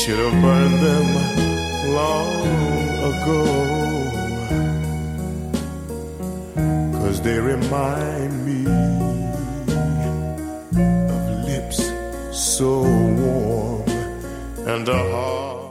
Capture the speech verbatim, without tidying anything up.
should have burned them long ago, 'cause they remind me of lips so warm and a heart